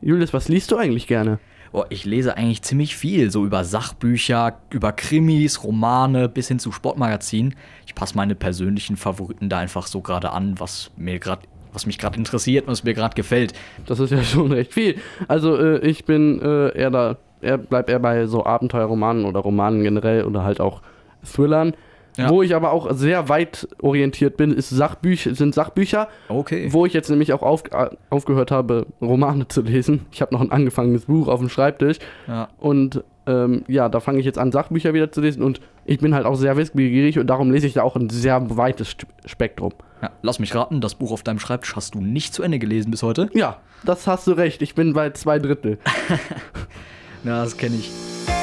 Julius, was liest du eigentlich gerne? Oh, ich lese eigentlich ziemlich viel, so über Sachbücher, über Krimis, Romane bis hin zu Sportmagazinen. Ich passe meine persönlichen Favoriten da einfach so gerade an, was mich gerade interessiert und was mir gerade gefällt. Das ist ja schon recht viel. Also ich bin bleib eher bei so Abenteuerromanen oder Romanen generell oder halt auch Thrillern. Ja. Wo ich aber auch sehr weit orientiert bin, sind Sachbücher, okay. Wo ich jetzt nämlich auch aufgehört habe, Romane zu lesen. Ich habe noch ein angefangenes Buch auf dem Schreibtisch und da fange ich jetzt an, Sachbücher wieder zu lesen und ich bin halt auch sehr wissbegierig und darum lese ich da auch ein sehr weites Spektrum. Ja, lass mich raten, das Buch auf deinem Schreibtisch hast du nicht zu Ende gelesen bis heute? Ja, das hast du recht, ich bin bei 2/3. Ja, das kenne ich.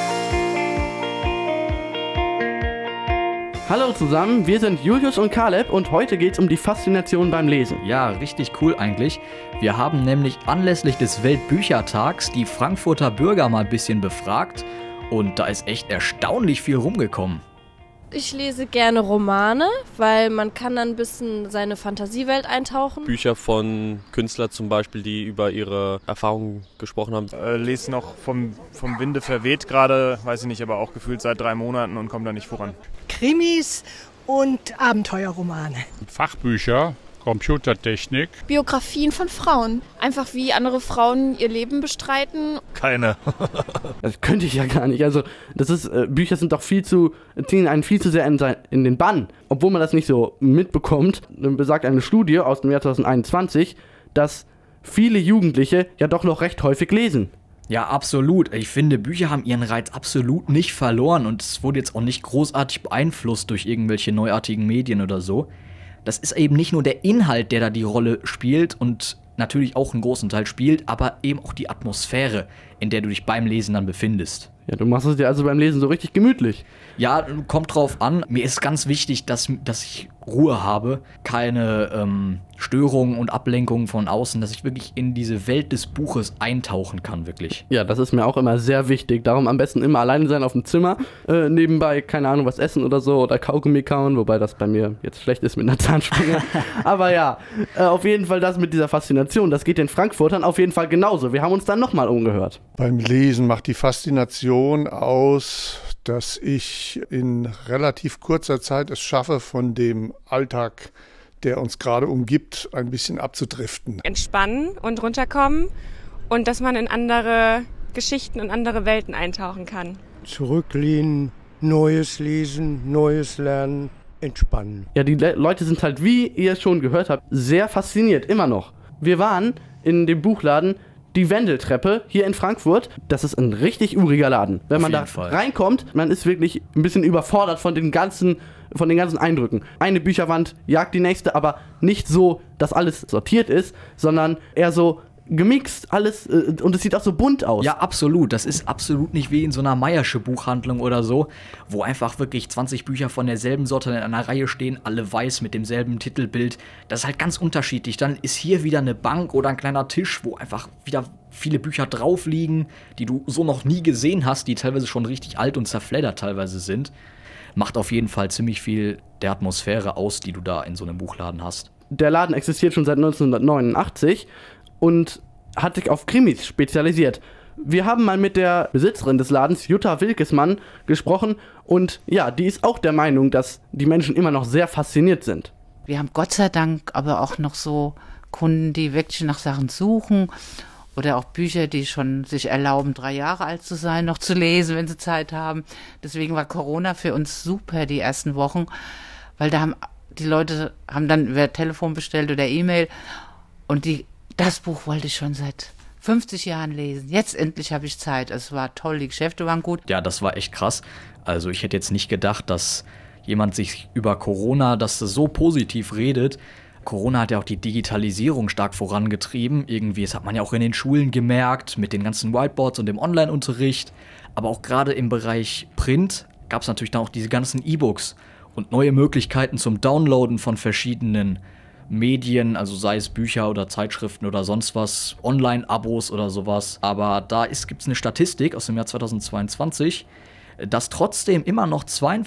Hallo zusammen, wir sind Julius und Caleb und heute geht's um die Faszination beim Lesen. Ja, richtig cool eigentlich. Wir haben nämlich anlässlich des Weltbüchertags die Frankfurter Bürger mal ein bisschen befragt und da ist echt erstaunlich viel rumgekommen. Ich lese gerne Romane, weil man kann dann ein bisschen seine Fantasiewelt eintauchen. Bücher von Künstlern zum Beispiel, die über ihre Erfahrungen gesprochen haben. Lese noch vom Winde verweht gerade, weiß ich nicht, aber auch gefühlt seit 3 Monaten und komme da nicht voran. Krimis und Abenteuerromane. Fachbücher, Computertechnik. Biografien von Frauen. Einfach wie andere Frauen ihr Leben bestreiten. Keine. Das könnte ich ja gar nicht. Also, Bücher sind doch ziehen einen viel zu sehr in den Bann. Obwohl man das nicht so mitbekommt, besagt eine Studie aus dem Jahr 2021, dass viele Jugendliche ja doch noch recht häufig lesen. Ja, absolut. Ich finde, Bücher haben ihren Reiz absolut nicht verloren und es wurde jetzt auch nicht großartig beeinflusst durch irgendwelche neuartigen Medien oder so. Das ist eben nicht nur der Inhalt, der da die Rolle spielt und natürlich auch einen großen Teil spielt, aber eben auch die Atmosphäre, in der du dich beim Lesen dann befindest. Ja, du machst es dir also beim Lesen so richtig gemütlich. Ja, kommt drauf an. Mir ist ganz wichtig, dass ich Ruhe habe, keine Störungen und Ablenkungen von außen, dass ich wirklich in diese Welt des Buches eintauchen kann, wirklich. Ja, das ist mir auch immer sehr wichtig. Darum am besten immer alleine sein auf dem Zimmer, nebenbei, keine Ahnung, was essen oder so oder Kaugummi kauen, wobei das bei mir jetzt schlecht ist mit einer Zahnspange. Aber ja, auf jeden Fall das mit dieser Faszination, das geht den Frankfurtern auf jeden Fall genauso. Wir haben uns dann nochmal umgehört. Beim Lesen macht die Faszination aus, dass ich in relativ kurzer Zeit es schaffe, von dem Alltag, der uns gerade umgibt, ein bisschen abzudriften. Entspannen und runterkommen und dass man in andere Geschichten und andere Welten eintauchen kann. Zurücklehnen, Neues lesen, Neues lernen, entspannen. Ja, die Leute sind halt, wie ihr schon gehört habt, sehr fasziniert, immer noch. Wir waren in dem Buchladen Die Wendeltreppe hier in Frankfurt. Das ist ein richtig uriger Laden. Wenn man da reinkommt, man ist wirklich ein bisschen überfordert von den ganzen Eindrücken. Eine Bücherwand jagt die nächste, aber nicht so, dass alles sortiert ist, sondern eher so gemixt, alles, und es sieht auch so bunt aus. Ja, absolut. Das ist absolut nicht wie in so einer Meyersche Buchhandlung oder so, wo einfach wirklich 20 Bücher von derselben Sorte in einer Reihe stehen, alle weiß mit demselben Titelbild. Das ist halt ganz unterschiedlich. Dann ist hier wieder eine Bank oder ein kleiner Tisch, wo einfach wieder viele Bücher drauf liegen, die du so noch nie gesehen hast, die teilweise schon richtig alt und zerfleddert teilweise sind. Macht auf jeden Fall ziemlich viel der Atmosphäre aus, die du da in so einem Buchladen hast. Der Laden existiert schon seit 1989 und hat sich auf Krimis spezialisiert. Wir haben mal mit der Besitzerin des Ladens, Jutta Wilkesmann, gesprochen und ja, die ist auch der Meinung, dass die Menschen immer noch sehr fasziniert sind. Wir haben Gott sei Dank aber auch noch so Kunden, die wirklich nach Sachen suchen oder auch Bücher, die schon sich erlauben, 3 Jahre alt zu sein, noch zu lesen, wenn sie Zeit haben. Deswegen war Corona für uns super die ersten Wochen, weil die Leute haben dann über Telefon bestellt oder E-Mail und das Buch wollte ich schon seit 50 Jahren lesen. Jetzt endlich habe ich Zeit. Es war toll, die Geschäfte waren gut. Ja, das war echt krass. Also ich hätte jetzt nicht gedacht, dass jemand sich über Corona, dass das so positiv redet. Corona hat ja auch die Digitalisierung stark vorangetrieben. Irgendwie, das hat man ja auch in den Schulen gemerkt, mit den ganzen Whiteboards und dem Online-Unterricht. Aber auch gerade im Bereich Print gab es natürlich dann auch diese ganzen E-Books und neue Möglichkeiten zum Downloaden von verschiedenen Medien, also sei es Bücher oder Zeitschriften oder sonst was, Online-Abos oder sowas. Aber da gibt es eine Statistik aus dem Jahr 2022. dass trotzdem immer noch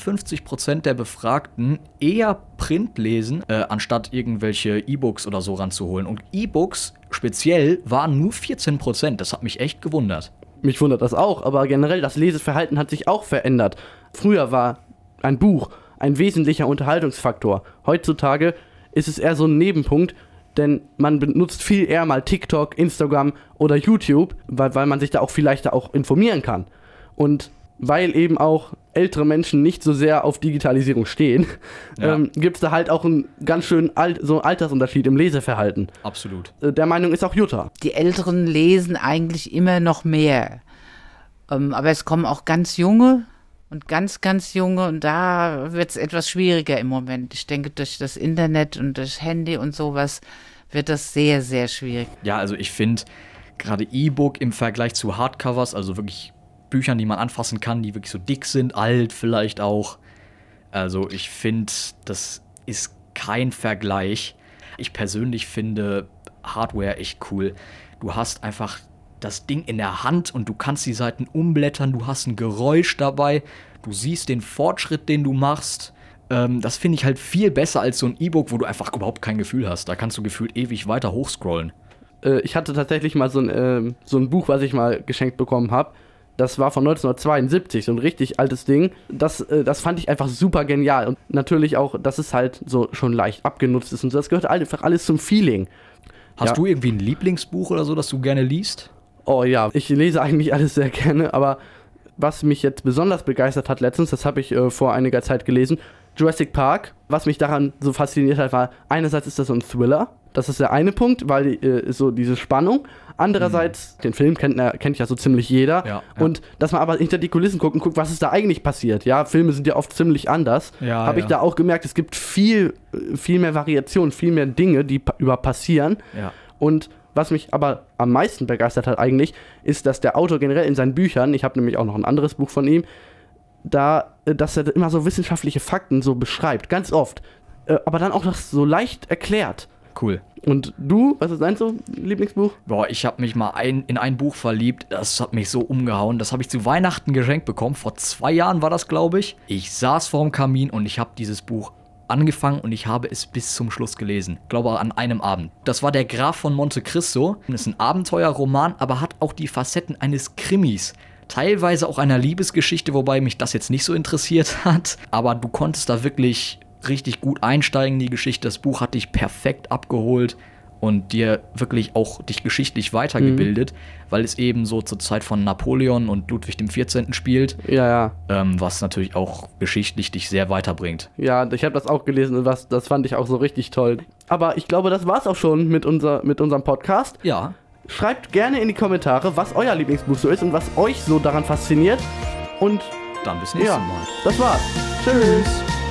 52% der Befragten eher Print lesen, anstatt irgendwelche E-Books oder so ranzuholen. Und E-Books speziell waren nur 14%. Das hat mich echt gewundert. Mich wundert das auch, aber generell das Leseverhalten hat sich auch verändert. Früher war ein Buch ein wesentlicher Unterhaltungsfaktor. Heutzutage ist es eher so ein Nebenpunkt, denn man benutzt viel eher mal TikTok, Instagram oder YouTube, weil man sich da auch viel leichter auch informieren kann. Und weil eben auch ältere Menschen nicht so sehr auf Digitalisierung stehen, gibt es da halt auch einen ganz schönen so einen Altersunterschied im Leseverhalten. Absolut. Der Meinung ist auch Jutta. Die Älteren lesen eigentlich immer noch mehr. Aber es kommen auch ganz junge und ganz, ganz junge und da wird es etwas schwieriger im Moment. Ich denke, durch das Internet und durch Handy und sowas wird das sehr, sehr schwierig. Ja, also ich finde gerade E-Book im Vergleich zu Hardcovers, also wirklich Büchern, die man anfassen kann, die wirklich so dick sind, alt vielleicht auch. Also ich finde, das ist kein Vergleich. Ich persönlich finde Hardware echt cool. Du hast einfach das Ding in der Hand und du kannst die Seiten umblättern, du hast ein Geräusch dabei, du siehst den Fortschritt, den du machst. Das finde ich halt viel besser als so ein E-Book, wo du einfach überhaupt kein Gefühl hast. Da kannst du gefühlt ewig weiter hochscrollen. Ich hatte tatsächlich mal so ein Buch, was ich mal geschenkt bekommen habe. Das war von 1972, so ein richtig altes Ding. Das fand ich einfach super genial. Und natürlich auch, dass es halt so schon leicht abgenutzt ist und so. Das gehört einfach alles zum Feeling. Hast du irgendwie ein Lieblingsbuch oder so, das du gerne liest? Oh ja, ich lese eigentlich alles sehr gerne, aber was mich jetzt besonders begeistert hat letztens, das habe ich vor einiger Zeit gelesen, Jurassic Park. Was mich daran so fasziniert hat, war, einerseits ist das so ein Thriller, das ist der eine Punkt, weil so diese Spannung. Andererseits, den Film kennt ja so ziemlich jeder. Ja. Und dass man aber hinter die Kulissen guckt und guckt, was ist da eigentlich passiert. Ja, Filme sind ja oft ziemlich anders. Habe ich da auch gemerkt, es gibt viel mehr Variation, viel mehr Dinge, die passieren. Ja. Und was mich aber am meisten begeistert hat eigentlich, ist, dass der Autor generell in seinen Büchern, ich habe nämlich auch noch ein anderes Buch von ihm, dass er immer so wissenschaftliche Fakten so beschreibt, ganz oft. Aber dann auch das so leicht erklärt. Cool. Und du, was ist dein so Lieblingsbuch? Boah, ich habe mich mal in ein Buch verliebt, das hat mich so umgehauen. Das habe ich zu Weihnachten geschenkt bekommen. Vor 2 Jahren war das, glaube ich. Ich saß vorm Kamin und ich habe dieses Buch angefangen und ich habe es bis zum Schluss gelesen. Ich glaube, an einem Abend. Das war Der Graf von Monte Cristo. Das ist ein Abenteuerroman, aber hat auch die Facetten eines Krimis. Teilweise auch einer Liebesgeschichte, wobei mich das jetzt nicht so interessiert hat. Aber du konntest da wirklich richtig gut einsteigen in die Geschichte. Das Buch hat dich perfekt abgeholt und dir wirklich auch dich geschichtlich weitergebildet, weil es eben so zur Zeit von Napoleon und Ludwig XIV. Spielt. Ja. Was natürlich auch geschichtlich dich sehr weiterbringt. Ja, ich habe das auch gelesen und das fand ich auch so richtig toll. Aber ich glaube, das war's auch schon mit unserem Podcast. Ja. Schreibt gerne in die Kommentare, was euer Lieblingsbuch so ist und was euch so daran fasziniert. Und dann bis nächstes Mal. Das war's. Tschüss.